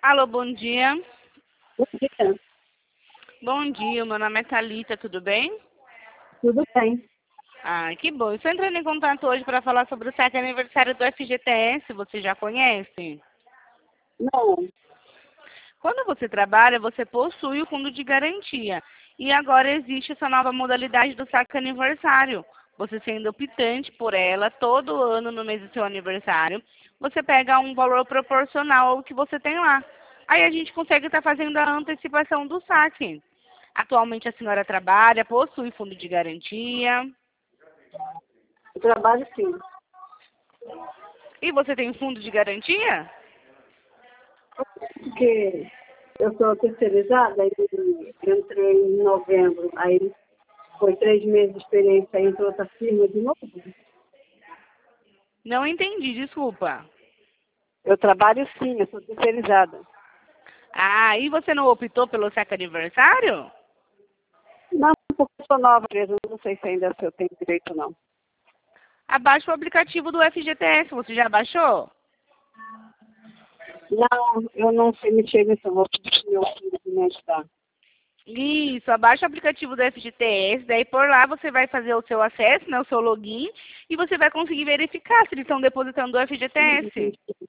Alô, bom dia. Bom dia. Bom dia, meu nome é Thalita, tudo bem? Tudo bem. Ah, que bom. Estou entrando em contato hoje para falar sobre o saque aniversário do FGTS, você já conhece? Não, Quando você trabalha, você possui o fundo de garantia. E agora existe essa nova modalidade do saque aniversário. Você sendo optante por ela, todo ano no mês do seu aniversário, você pega um valor proporcional ao que você tem lá. Aí a gente consegue estar fazendo a antecipação do saque. Atualmente a senhora trabalha, possui fundo de garantia. eu trabalho sim. E você tem fundo de garantia? Porque eu sou terceirizada e entrei em novembro. Aí foi 3 meses de experiência, aí entrou outra firma de novo. Não entendi, desculpa. Eu trabalho sim, eu sou terceirizada. Ah, e você não optou pelo saque aniversário? Não, porque eu sou nova mesmo, não sei se ainda eu tenho direito ou não. Abaixe o aplicativo do FGTS, você já baixou? Não, eu não sei mexer nisso, eu vou pedir pro meu filho me ajudar. Isso, abaixa o aplicativo do FGTS, daí por lá você vai fazer o seu acesso, né, o seu login, e você vai conseguir verificar se eles estão depositando o FGTS.